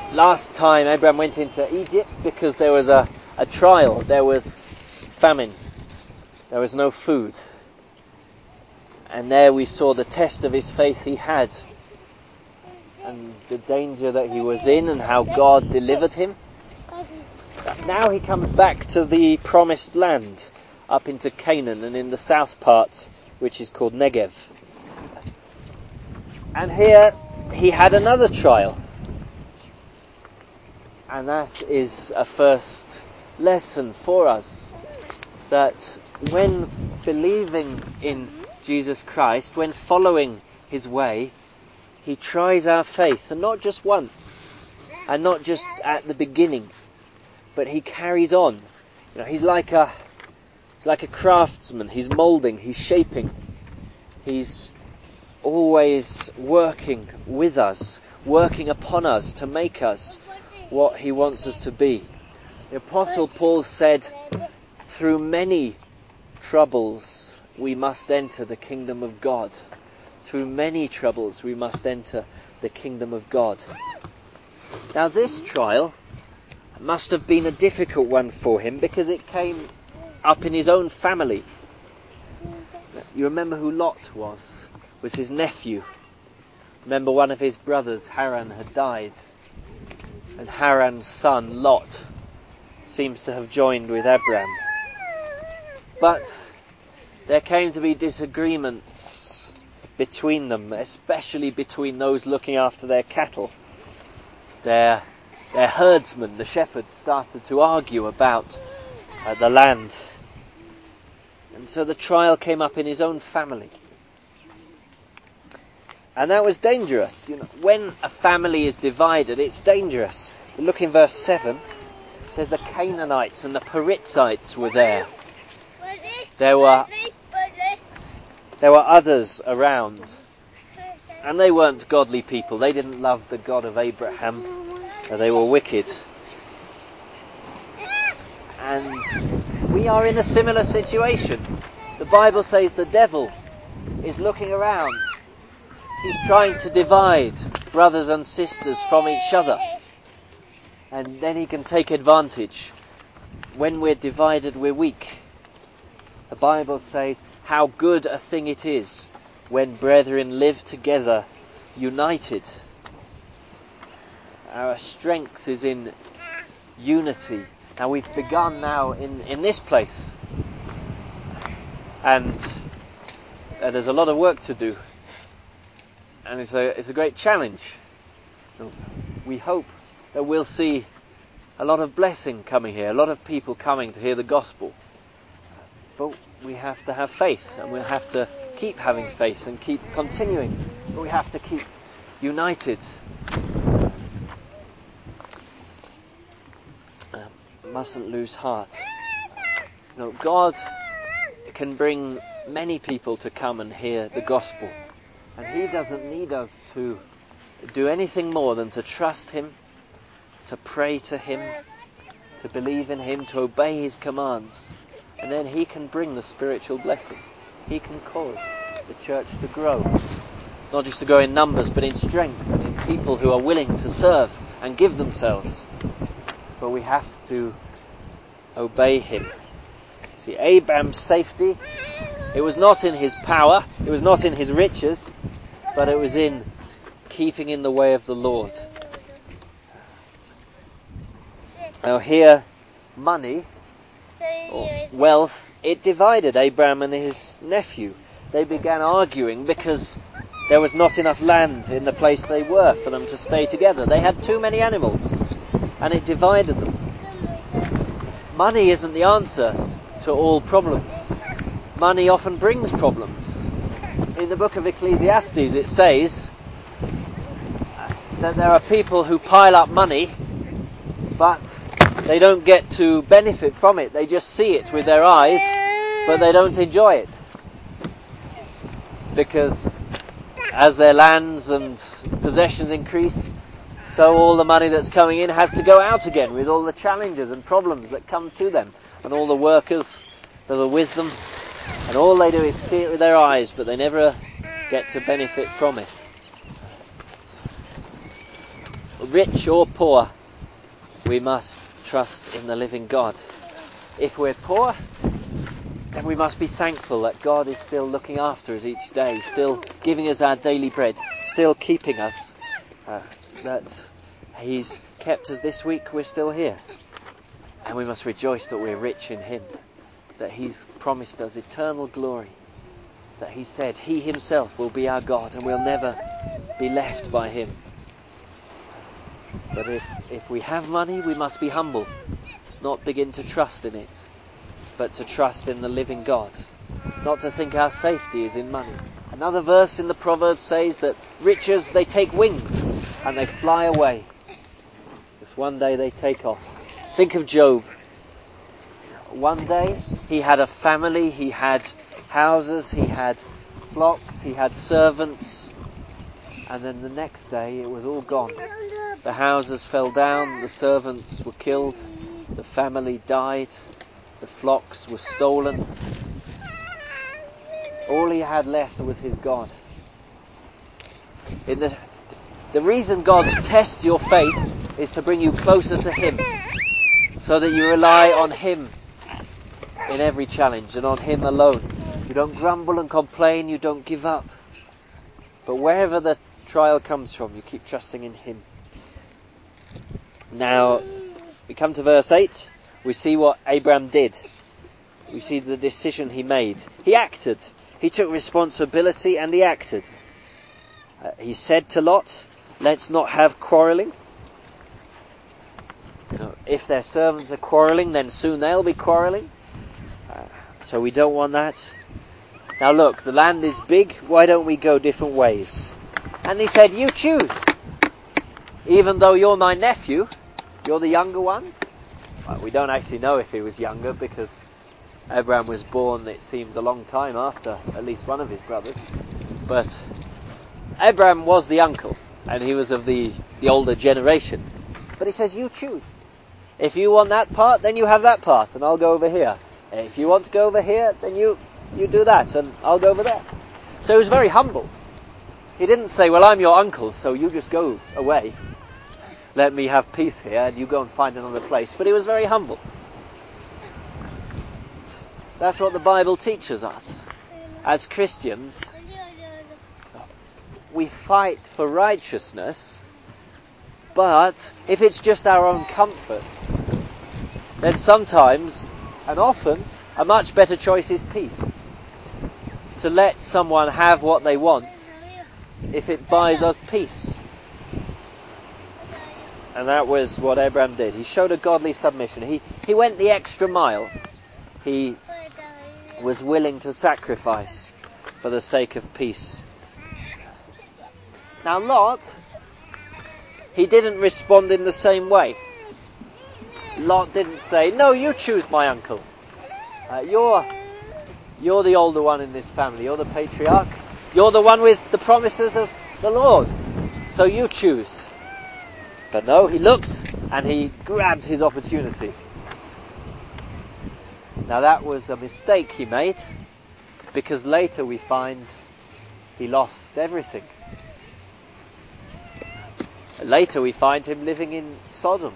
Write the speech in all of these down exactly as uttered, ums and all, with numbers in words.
last time Abraham went into Egypt because there was a, a trial, there was famine, there was no food. And there we saw the test of his faith he had, and the danger that he was in, and how God delivered him. Now he comes back to the promised land, up into Canaan, and in the south part, which is called Negev. And here he had another trial. And that is a first lesson for us, that when believing in Jesus Christ, when following his way, he tries our faith, and not just once, and not just at the beginning, but he carries on. You know, he's like a like a craftsman. He's moulding, he's shaping, he's always working with us, working upon us to make us what he wants us to be. The Apostle Paul said, through many troubles we must enter the kingdom of God. Through many troubles we must enter the kingdom of God. Now this trial must have been a difficult one for him, because it came up in his own family. You remember who Lot was? Was his nephew. Remember, one of his brothers, Haran, had died, and Haran's son, Lot, seems to have joined with Abraham. But there came to be disagreements between them, especially between those looking after their cattle. Their, their herdsmen, the shepherds, started to argue about uh, the land. And so the trial came up in his own family. And that was dangerous. You know, when a family is divided, it's dangerous. Look in verse seven. It says the Canaanites and the Perizzites were there. There were there were others around, and they weren't godly people. They didn't love the God of Abraham. They were wicked. And we are in a similar situation. The Bible says the devil is looking around. He's trying to divide brothers and sisters from each other. And then he can take advantage. When we're divided, we're weak. The Bible says how good a thing it is when brethren live together united. Our strength is in unity. Now we've begun now in, in this place. And uh, there's a lot of work to do. And it's a, it's a great challenge. We hope that we'll see a lot of blessing coming here, a lot of people coming to hear the gospel. But we have to have faith, and we'll have to keep having faith and keep continuing. But we have to keep united. Uh, mustn't lose heart. You know, God can bring many people to come and hear the gospel. And he doesn't need us to do anything more than to trust him, to pray to him, to believe in him, to obey his commands. And then he can bring the spiritual blessing. He can cause the church to grow. Not just to grow in numbers, but in strength and in people who are willing to serve and give themselves. But we have to obey him. See, Abraham's safety, it was not in his power, it was not in his riches, but it was in keeping in the way of the Lord. Now here, money, or wealth, it divided Abraham and his nephew. They began arguing because there was not enough land in the place they were for them to stay together. They had too many animals, and it divided them. Money isn't the answer to all problems. Money often brings problems. In the book of Ecclesiastes it says that there are people who pile up money, but they don't get to benefit from it. They just see it with their eyes, but they don't enjoy it. Because as their lands and possessions increase, so all the money that's coming in has to go out again, with all the challenges and problems that come to them, and all the workers that are with them, and all they do is see it with their eyes, but they never get to benefit from it. rich or poor, we must trust in the living God. If we're poor, then we must be thankful that God is still looking after us each day, still giving us our daily bread, still keeping us, uh, that He's kept us this week, we're still here. And we must rejoice that we're rich in Him, that He's promised us eternal glory, that He said He Himself will be our God and we'll never be left by Him. But if, if we have money, we must be humble, not begin to trust in it, but to trust in the living God, not to think our safety is in money. Another verse in the Proverbs says that riches, they take wings and they fly away. Just one day they take off. Think of Job. One day he had a family, he had houses, he had flocks, he had servants, and then the next day it was all gone. The houses fell down, the servants were killed, the family died, the flocks were stolen. All he had left was his God. In the, the reason God tests your faith is to bring you closer to Him, so that you rely on Him in every challenge and on Him alone. You don't grumble and complain, you don't give up. But wherever the trial comes from, you keep trusting in Him. Now, we come to verse eight. We see what Abraham did. We see the decision he made. He acted. He took responsibility and he acted. Uh, he said to Lot, let's not have quarrelling. You know, if their servants are quarrelling, then soon they'll be quarrelling. Uh, so we don't want that. Now look, the land is big. Why don't we go different ways? And he said, you choose. Even though you're my nephew, you're the younger one. Well, we don't actually know if he was younger because Abraham was born, it seems, a long time after at least one of his brothers. But Abraham was the uncle, and he was of the, the older generation. But he says, you choose. If you want that part, then you have that part, and I'll go over here. If you want to go over here, then you, you do that, and I'll go over there. So he was very humble. He didn't say, well, I'm your uncle, so you just go away. Let me have peace here, and you go and find another place. But he was very humble. That's what the Bible teaches us. As Christians, we fight for righteousness, but if it's just our own comfort, then sometimes, and often, a much better choice is peace. To let someone have what they want, if it buys us peace. And that was what Abraham did. He showed a godly submission. He, he went the extra mile. He was willing to sacrifice for the sake of peace. Now Lot, he didn't respond in the same way. Lot didn't say, no, you choose my uncle. Uh, you're, you're the older one in this family. You're the patriarch. You're the one with the promises of the Lord. So you choose. But no, he looked and he grabbed his opportunity. Now that was a mistake he made, because later we find he lost everything. Later we find him living in Sodom.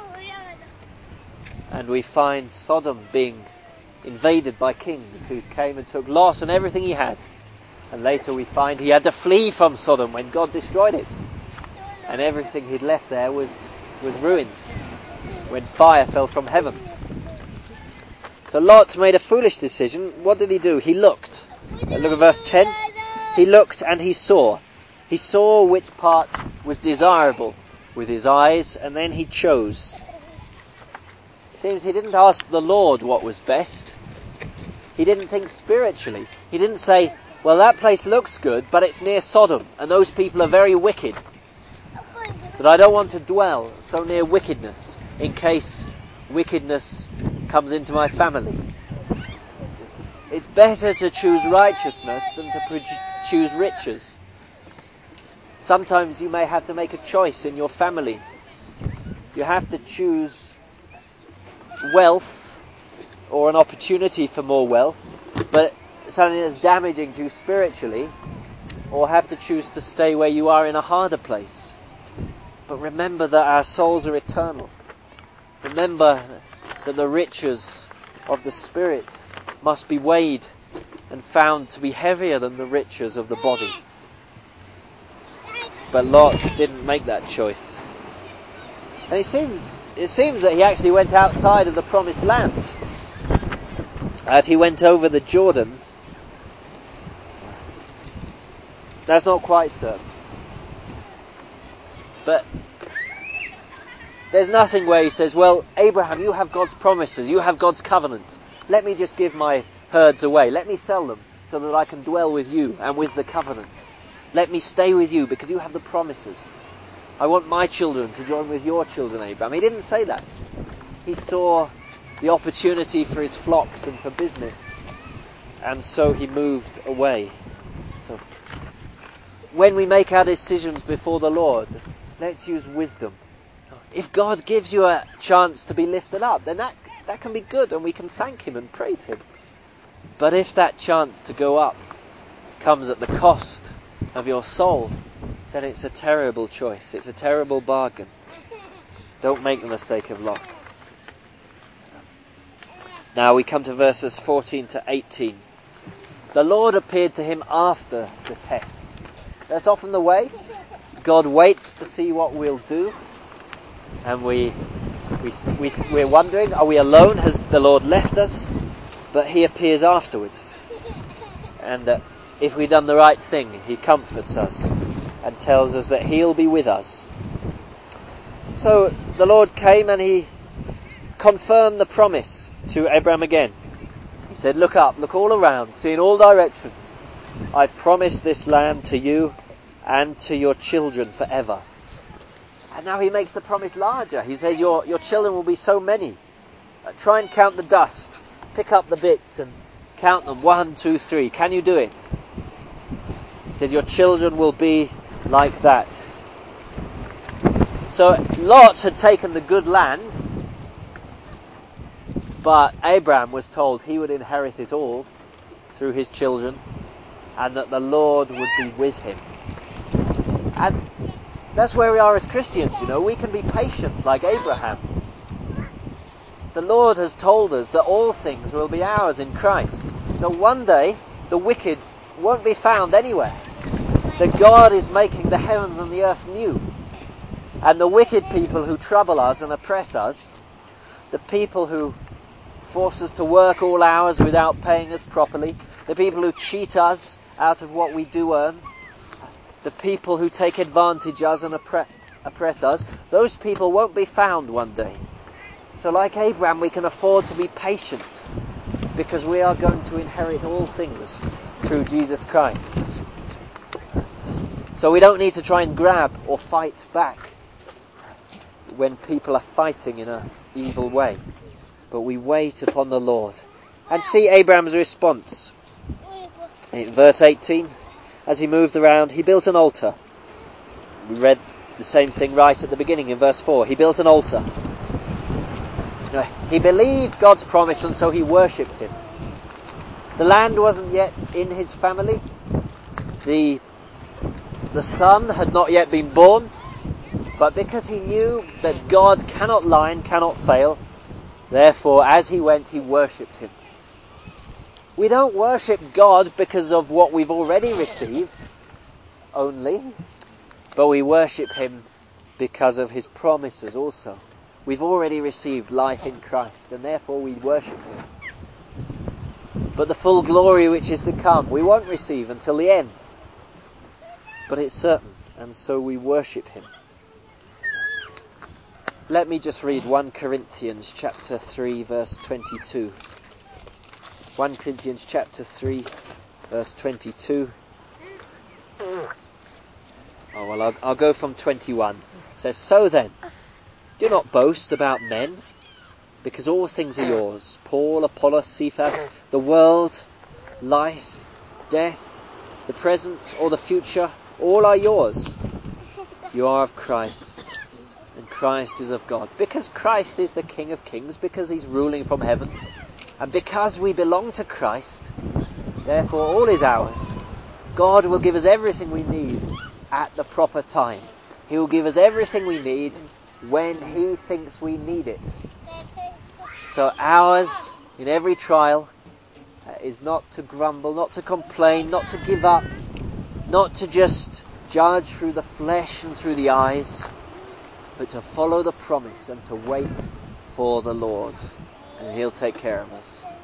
And we find Sodom being invaded by kings who came and took Lot and everything he had. And later we find he had to flee from Sodom when God destroyed it. And everything he'd left there was, was ruined when fire fell from heaven. So Lot made a foolish decision. What did he do? He looked. Look at verse ten. He looked and he saw. He saw which part was desirable with his eyes, and then he chose. It seems he didn't ask the Lord what was best. He didn't think spiritually. He didn't say, well, that place looks good, but it's near Sodom, and those people are very wicked. That I don't want to dwell so near wickedness, in case wickedness comes into my family. It's better to choose righteousness than to pro- choose riches. Sometimes you may have to make a choice in your family. You have to choose wealth or an opportunity for more wealth, but something that's damaging to you spiritually, or have to choose to stay where you are in a harder place. But remember that our souls are eternal. Remember that the riches of the Spirit must be weighed and found to be heavier than the riches of the body. But Lot didn't make that choice. And it seems, it seems that he actually went outside of the promised land. And he went over the Jordan. That's not quite certain. But there's nothing where he says, well, Abraham, you have God's promises, you have God's covenant. Let me just give my herds away. Let me sell them so that I can dwell with you and with the covenant. Let me stay with you because you have the promises. I want my children to join with your children, Abraham. He didn't say that. He saw the opportunity for his flocks and for business. And so he moved away. So when we make our decisions before the Lord, let's use wisdom. If God gives you a chance to be lifted up, then that, that can be good and we can thank him and praise him. But if that chance to go up comes at the cost of your soul, then it's a terrible choice. It's a terrible bargain. Don't make the mistake of Lot. Now we come to verses fourteen to eighteen. The Lord appeared to him after the test. That's often the way. God waits to see what we'll do. And we, we, we, we're wondering, are we alone? Has the Lord left us? But he appears afterwards. And uh, if we've done the right thing, he comforts us and tells us that he'll be with us. So the Lord came and he confirmed the promise to Abraham again. He said, look up, look all around, see in all directions. I've promised this land to you and to your children forever. And now he makes the promise larger. He says, your, your children will be so many. Uh, try and count the dust. Pick up the bits and count them. One, two, three. Can you do it? He says, your children will be like that. So Lot had taken the good land, but Abraham was told he would inherit it all through his children and that the Lord would be with him. And that's where we are as Christians, you know. We can be patient like Abraham. The Lord has told us that all things will be ours in Christ. That one day the wicked won't be found anywhere. That God is making the heavens and the earth new. And the wicked people who trouble us and oppress us, the people who force us to work all hours without paying us properly, the people who cheat us out of what we do earn, the people who take advantage of us and oppre- oppress us, those people won't be found one day. So like Abraham, we can afford to be patient because we are going to inherit all things through Jesus Christ. So we don't need to try and grab or fight back when people are fighting in an evil way. But we wait upon the Lord. And see Abraham's response. In verse eighteen, as he moved around, he built an altar. We read the same thing right at the beginning in verse four. He built an altar. He believed God's promise and so he worshipped him. The land wasn't yet in his family. The, the son had not yet been born. But because he knew that God cannot lie and cannot fail, therefore as he went he worshipped him. We don't worship God because of what we've already received only, but we worship him because of his promises also. We've already received life in Christ and therefore we worship him. But the full glory which is to come we won't receive until the end. But it's certain, and so we worship him. Let me just read First Corinthians chapter three verse twenty-two. First Corinthians chapter three verse twenty-two. Oh well, I'll, I'll go from twenty-one. It says, so then, do not boast about men, because all things are yours. Paul, Apollos, Cephas, the world, life, death, the present or the future, all are yours. You are of Christ, and Christ is of God. Because Christ is the King of Kings, because he's ruling from heaven, and because we belong to Christ, therefore all is ours. God will give us everything we need at the proper time. He will give us everything we need when He thinks we need it. So ours, in every trial, uh, is not to grumble, not to complain, not to give up, not to just judge through the flesh and through the eyes, but to follow the promise and to wait for the Lord. And He'll take care of us.